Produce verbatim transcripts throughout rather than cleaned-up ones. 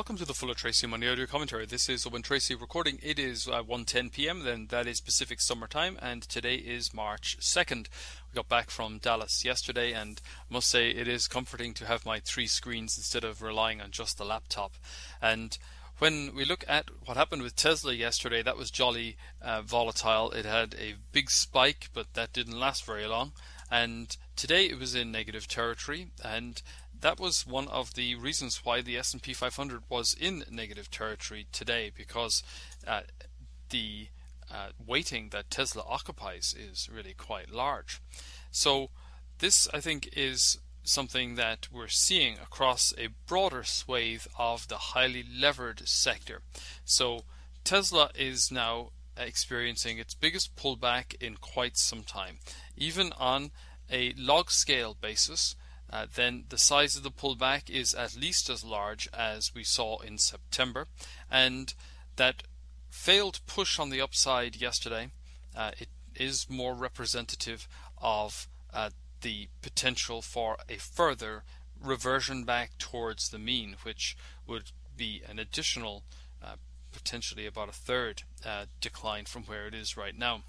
Welcome to the Fuller Tracy Money Audio Commentary. This is Owen Tracy recording. It is uh, one ten p m, then that is Pacific Summer Time, and today is March second. We got back from Dallas yesterday, and I must say it is comforting to have my three screens instead of relying on just the laptop. And when we look at what happened with Tesla yesterday, that was jolly uh, volatile. It had a big spike, but that didn't last very long. And today it was in negative territory, and that was one of the reasons why the S and P five hundred was in negative territory today, because uh, the uh, weighting that Tesla occupies is really quite large. So this, I think, is something that we're seeing across a broader swathe of the highly levered sector. So Tesla is now experiencing its biggest pullback in quite some time. Even on a log scale basis, Uh, then the size of the pullback is at least as large as we saw in September, and that failed push on the upside yesterday, uh, it is more representative of uh, the potential for a further reversion back towards the mean, which would be an additional uh, potentially about a third uh, decline from where it is right now.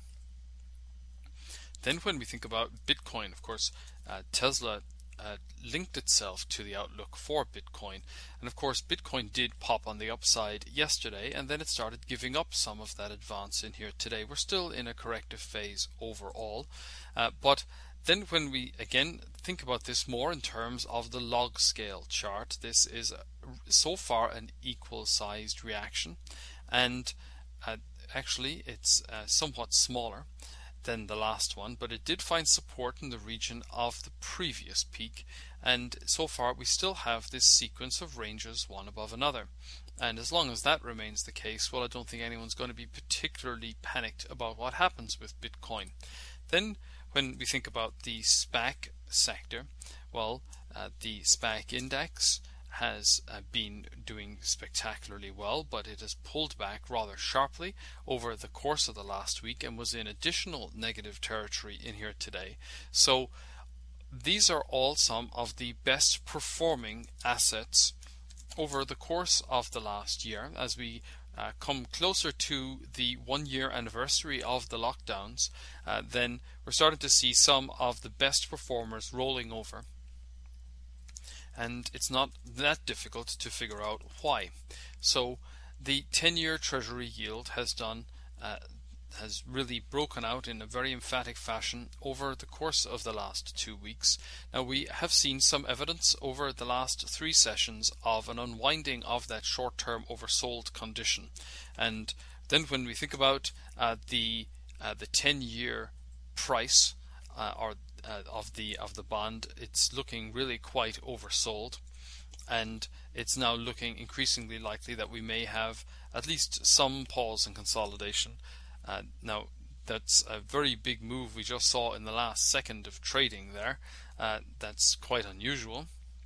Then when we think about Bitcoin, of course, uh, Tesla Uh, linked itself to the outlook for Bitcoin, and of course Bitcoin did pop on the upside yesterday, and then it started giving up some of that advance in here today. We're still in a corrective phase overall, uh, but then when we again think about this more in terms of the log scale chart, this is a, so far an equal sized reaction, and uh, actually it's uh, somewhat smaller than the last one, but it did find support in the region of the previous peak, and so far we still have this sequence of ranges one above another. And as long as that remains the case, well, I don't think anyone's going to be particularly panicked about what happens with Bitcoin. Then when we think about the SPAC sector, well, uh, the SPAC index has uh, been doing spectacularly well, but it has pulled back rather sharply over the course of the last week and was in additional negative territory in here today. So these are all some of the best performing assets over the course of the last year. As we uh, come closer to the one year anniversary of the lockdowns, uh, then we're starting to see some of the best performers rolling over. And it's not that difficult to figure out why. So the ten-year Treasury yield has done uh, has really broken out in a very emphatic fashion over the course of the last two weeks. Now we have seen some evidence over the last three sessions of an unwinding of that short-term oversold condition. And then when we think about uh, the uh, the ten-year price uh, or Uh, of the of the bond, it's looking really quite oversold, and it's now looking increasingly likely that we may have at least some pause in consolidation. Uh, now that's a very big move we just saw in the last second of trading there. Uh, that's quite unusual.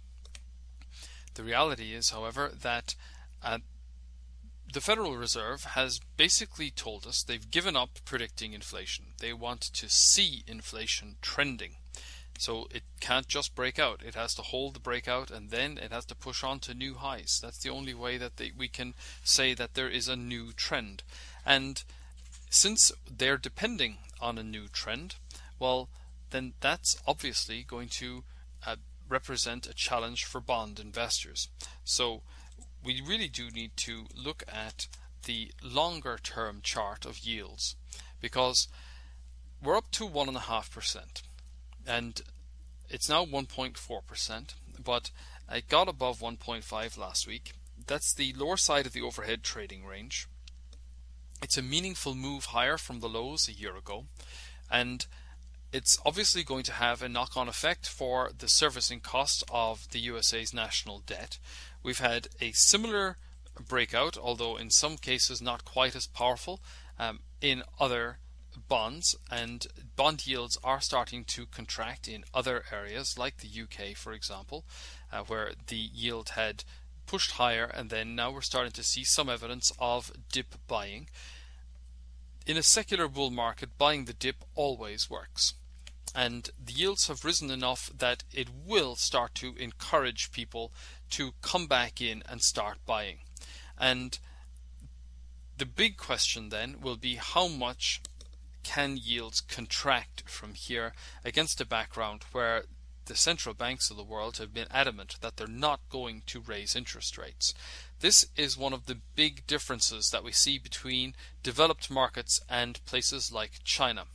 The reality is, however, that uh, the Federal Reserve has basically told us they've given up predicting inflation. They want to see inflation trending. So it can't just break out. It has to hold the breakout, and then it has to push on to new highs. That's the only way that they, we can say that there is a new trend. And since they're depending on a new trend, well, then that's obviously going to uh, represent a challenge for bond investors. So we really do need to look at the longer term chart of yields, because we're up to one and a half percent, and it's now one point four percent, but it got above one point five last week. That's the lower side of the overhead trading range. It's a meaningful move higher from the lows a year ago, and it's obviously going to have a knock-on effect for the servicing cost of the U S A's national debt. We've had a similar breakout, although in some cases not quite as powerful, um, in other bonds, and bond yields are starting to contract in other areas like the U K, for example, uh, where the yield had pushed higher, and then now we're starting to see some evidence of dip buying. In a secular bull market, buying the dip always works. and the yields have risen enough that it will start to encourage people to come back in and start buying. And the big question then will be, how much can yields contract from here against a background where the central banks of the world have been adamant that they're not going to raise interest rates. This is one of the big differences that we see between developed markets and places like China.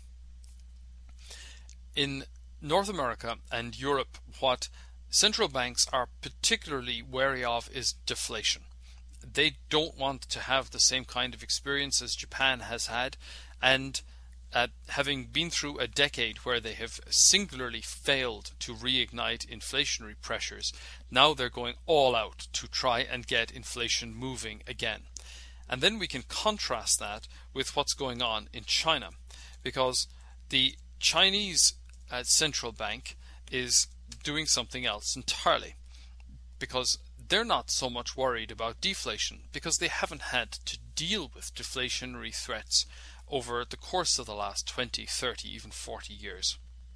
In North America and Europe, what central banks are particularly wary of is deflation. They don't want to have the same kind of experience as Japan has had, and Uh, having been through a decade where they have singularly failed to reignite inflationary pressures, now they're going all out to try and get inflation moving again. And then we can contrast that with what's going on in China, because the Chinese uh, central bank is doing something else entirely, because they're not so much worried about deflation, because they haven't had to deal with deflationary threats over the course of the last twenty, thirty, even forty years.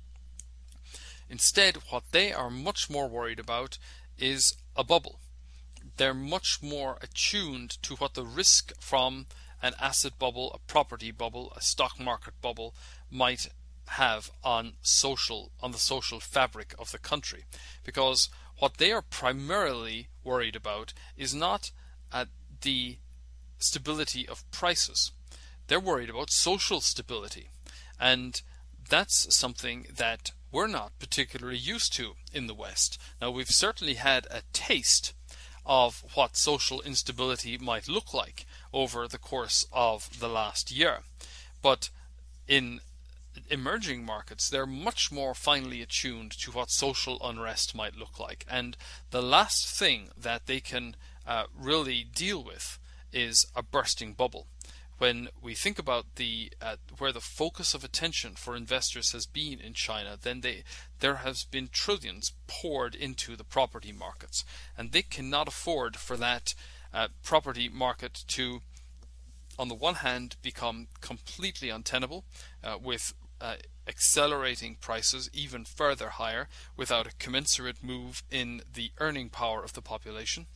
Instead, what they are much more worried about is a bubble. They're much more attuned to what the risk from an asset bubble, a property bubble, a stock market bubble might have on social, on the social fabric of the country. Because what they are primarily worried about is not uh, the stability of prices. They're worried about social stability, and that's something that we're not particularly used to in the West. Now, we've certainly had a taste of what social instability might look like over the course of the last year, but in emerging markets, they're much more finely attuned to what social unrest might look like, and the last thing that they can uh, really deal with is a bursting bubble. When we think about the uh, where the focus of attention for investors has been in China, then they there has been trillions poured into the property markets, and they cannot afford for that uh, property market to, on the one hand, become completely untenable uh, with uh, accelerating prices even further higher without a commensurate move in the earning power of the population.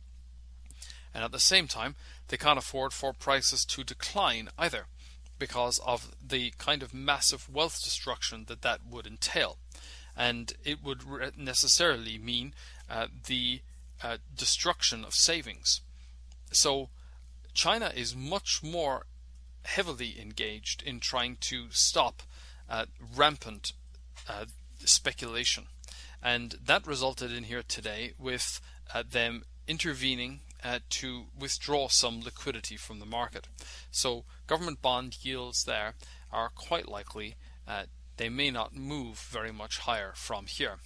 And at the same time, they can't afford for prices to decline either, because of the kind of massive wealth destruction that that would entail. And it would necessarily mean uh, the uh, destruction of savings. So China is much more heavily engaged in trying to stop uh, rampant uh, speculation. And that resulted in here today with uh, them intervening Uh, to withdraw some liquidity from the market. So government bond yields there are quite likely uh, they may not move very much higher from here.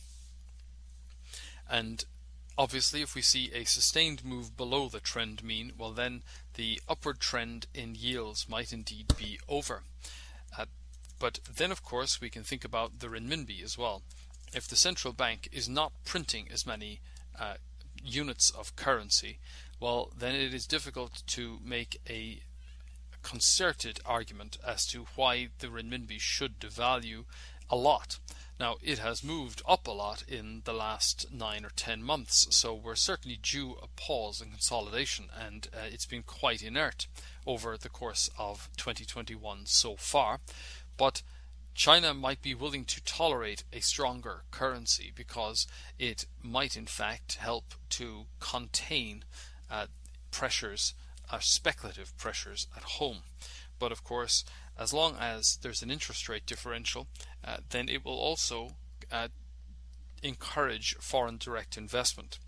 And obviously, if we see a sustained move below the trend mean, well then the upward trend in yields might indeed be over. Uh, but then of course we can think about the renminbi as well. If the central bank is not printing as many uh, units of currency, well, then it is difficult to make a concerted argument as to why the renminbi should devalue a lot. Now, it has moved up a lot in the last nine or ten months, so we're certainly due a pause in consolidation, and uh, it's been quite inert over the course of twenty twenty-one so far. But China might be willing to tolerate a stronger currency because it might in fact help to contain uh, pressures, uh, speculative pressures at home. But of course, as long as there's an interest rate differential, uh, then it will also uh, encourage foreign direct investment.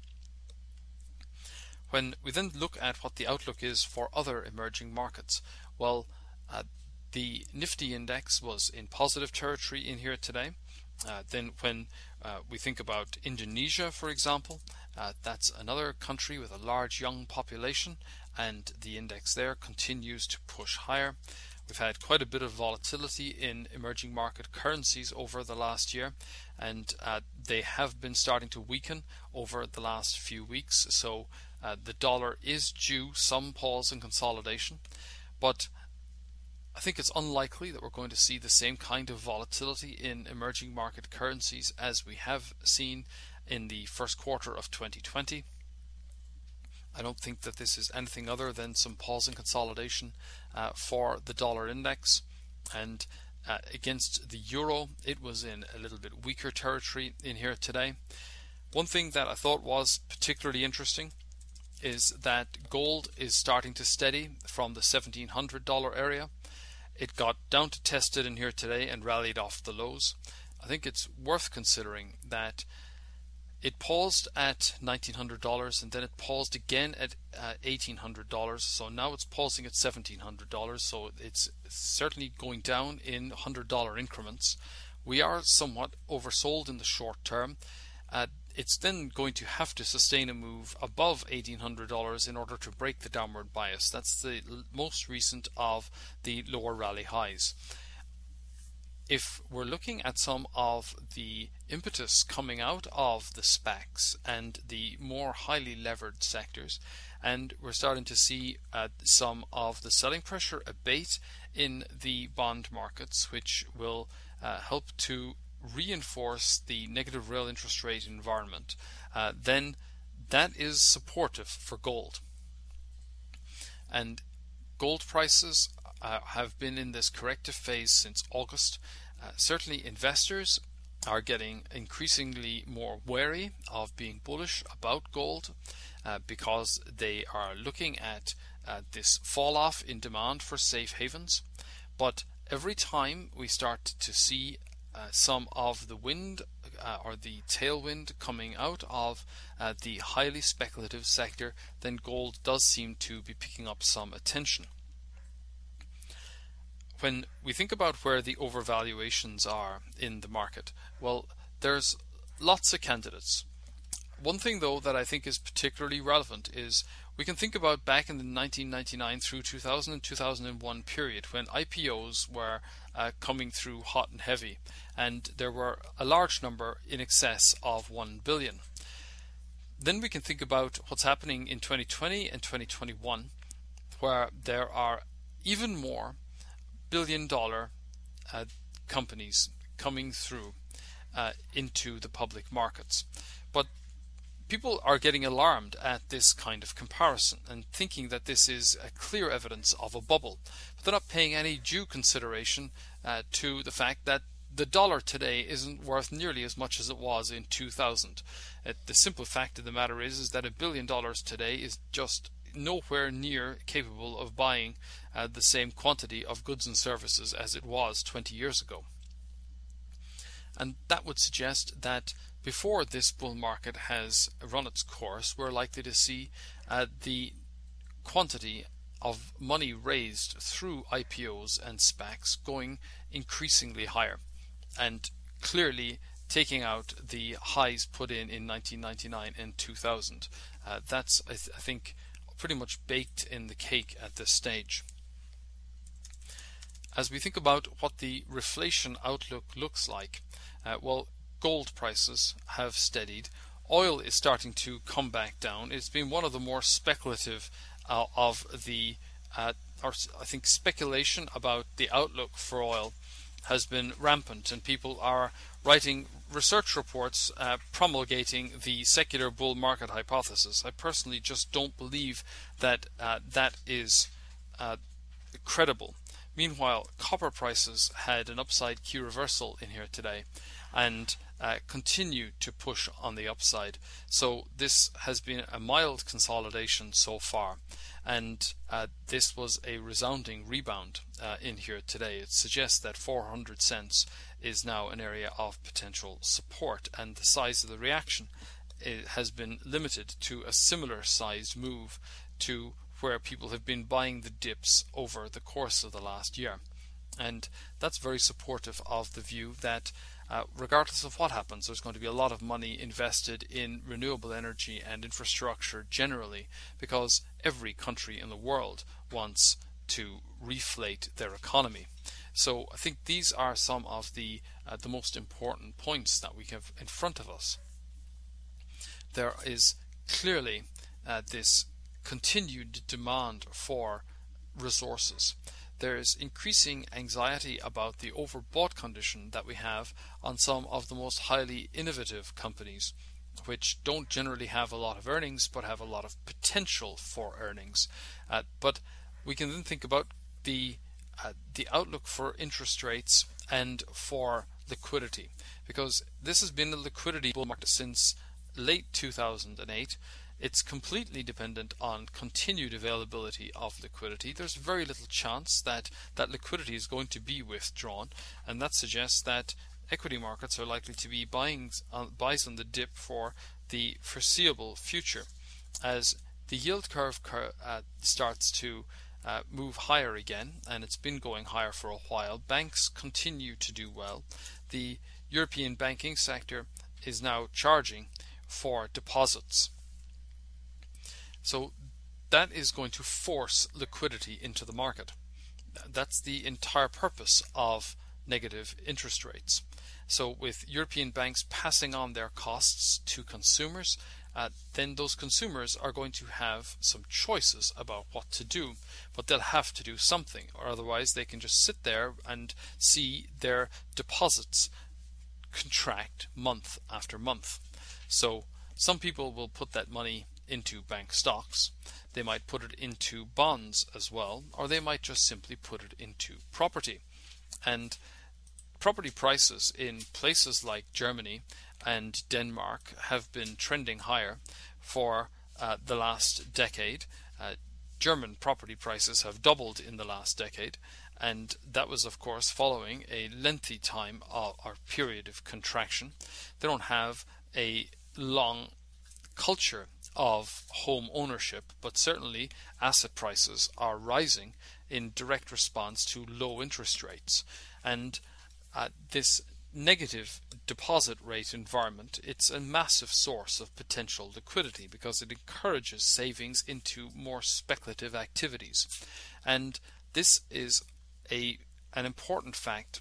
When we then look at what the outlook is for other emerging markets, well, uh, the Nifty index was in positive territory in here today. Uh, then when uh, we think about Indonesia, for example, uh, that's another country with a large young population, and the index there continues to push higher. We've had quite a bit of volatility in emerging market currencies over the last year, and uh, they have been starting to weaken over the last few weeks. So uh, the dollar is due some pause and consolidation, but I think it's unlikely that we're going to see the same kind of volatility in emerging market currencies as we have seen in the first quarter of twenty twenty. I don't think that this is anything other than some pause and consolidation uh, for the dollar index. And uh, against the euro, it was in a little bit weaker territory in here today. One thing that I thought was particularly interesting is that gold is starting to steady from the seventeen hundred dollar area. It got down to test it in here today and rallied off the lows. I think it's worth considering that it paused at nineteen hundred dollars and then it paused again at uh, eighteen hundred dollars. So now it's pausing at seventeen hundred dollars. So it's certainly going down in one hundred dollar increments. We are somewhat oversold in the short term. Uh, it's then going to have to sustain a move above eighteen hundred dollars in order to break the downward bias. That's the most recent of the lower rally highs. If we're looking at some of the impetus coming out of the SPACs and the more highly levered sectors, and we're starting to see uh, some of the selling pressure abate in the bond markets, which will uh, help to reinforce the negative real interest rate environment, uh, then that is supportive for gold. And gold prices uh, have been in this corrective phase since August. Uh, certainly investors are getting increasingly more wary of being bullish about gold uh, because they are looking at uh, this fall off in demand for safe havens. But every time we start to see uh, some of the wind uh, or the tailwind coming out of uh, the highly speculative sector, then gold does seem to be picking up some attention. When we think about where the overvaluations are in the market, well, there's lots of candidates. One thing, though, that I think is particularly relevant is we can think about back in the nineteen ninety-nine through two thousand and two thousand one period when I P Os were uh, coming through hot and heavy, and there were a large number in excess of one billion. Then we can think about what's happening in twenty twenty and twenty twenty-one, where there are even more billion dollar uh, companies coming through uh, into the public markets. But people are getting alarmed at this kind of comparison and thinking that this is a clear evidence of a bubble. But they're not paying any due consideration uh, to the fact that the dollar today isn't worth nearly as much as it was in two thousand. Uh, the simple fact of the matter is, is that a billion dollars today is just nowhere near capable of buying uh, the same quantity of goods and services as it was twenty years ago. And that would suggest that before this bull market has run its course, we're likely to see uh, the quantity of money raised through I P Os and SPACs going increasingly higher, and clearly taking out the highs put in in nineteen ninety-nine and two thousand. Uh, that's, I, th- I think, pretty much baked in the cake at this stage. As we think about what the reflation outlook looks like, uh, well, gold prices have steadied. Oil is starting to come back down. It's been one of the more speculative uh, of the, uh, or I think speculation about the outlook for oil has been rampant, and people are writing research reports uh, promulgating the secular bull market hypothesis. I personally just don't believe that uh, that is uh, credible. Meanwhile, copper prices had an upside Q reversal in here today and uh, continue to push on the upside. So this has been a mild consolidation so far, and uh, this was a resounding rebound uh, in here today. It suggests that four hundred cents is now an area of potential support, and the size of the reaction it has been limited to a similar sized move to where people have been buying the dips over the course of the last year. And that's very supportive of the view that uh, regardless of what happens, there's going to be a lot of money invested in renewable energy and infrastructure generally, because every country in the world wants to reflate their economy. So I think these are some of the uh, the most important points that we have in front of us. There is clearly uh, this continued demand for resources. There is increasing anxiety about the overbought condition that we have on some of the most highly innovative companies. which don't generally have a lot of earnings but have a lot of potential for earnings. Uh, but we can then think about the uh, the outlook for interest rates and for liquidity, because this has been a liquidity bull market since late two thousand eight. It's completely dependent on continued availability of liquidity. There's very little chance that that liquidity is going to be withdrawn, and that suggests that equity markets are likely to be buying uh, buys on the dip for the foreseeable future. As the yield curve cur uh, starts to uh, move higher again, and it's been going higher for a while, banks continue to do well. The European banking sector is now charging for deposits. So that is going to force liquidity into the market. That's the entire purpose of negative interest rates. So with European banks passing on their costs to consumers, uh, then those consumers are going to have some choices about what to do, but they'll have to do something, or otherwise they can just sit there and see their deposits contract month after month. So some people will put that money into bank stocks, they might put it into bonds as well, or they might just simply put it into property. And property prices in places like Germany and Denmark have been trending higher for uh, the last decade. Uh, German property prices have doubled in the last decade, and that was of course following a lengthy time of, or period of contraction. They don't have a long culture of home ownership, but certainly asset prices are rising in direct response to low interest rates. And uh, this negative deposit rate environment, it's a massive source of potential liquidity because it encourages savings into more speculative activities. And this is a an important fact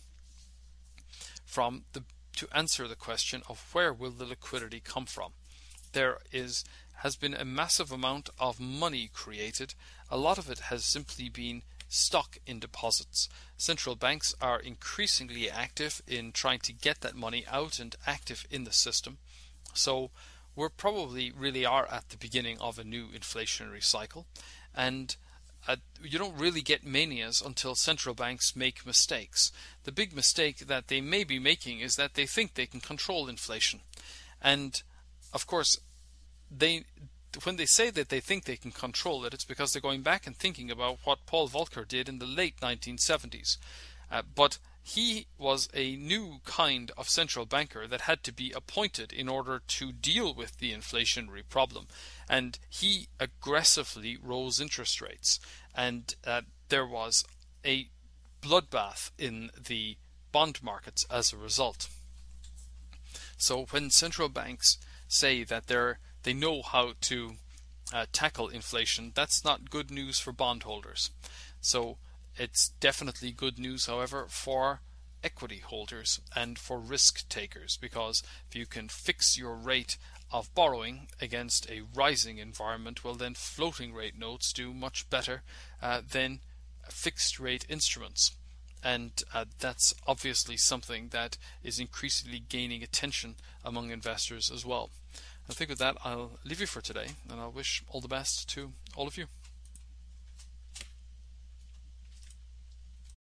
from the to answer the question of where will the liquidity come from. There is has been a massive amount of money created. A lot of it has simply been stuck in deposits. Central banks are increasingly active in trying to get that money out and active in the system. So we're probably really are at the beginning of a new inflationary cycle, and uh, you don't really get manias until central banks make mistakes. The big mistake that they may be making is that they think they can control inflation, and of course they when they say that they think they can control it, it's because they're going back and thinking about what Paul Volcker did in the late nineteen seventies. Uh, but he was a new kind of central banker that had to be appointed in order to deal with the inflationary problem. And he aggressively rose interest rates. And uh, there was a bloodbath in the bond markets as a result. So when central banks say that they're they know how to uh, tackle inflation, that's not good news for bondholders. So it's definitely good news, however, for equity holders and for risk takers, because if you can fix your rate of borrowing against a rising environment, well then floating rate notes do much better uh, than fixed rate instruments. And uh, that's obviously something that is increasingly gaining attention among investors as well. I think with that, I'll leave you for today, and I'll wish all the best to all of you.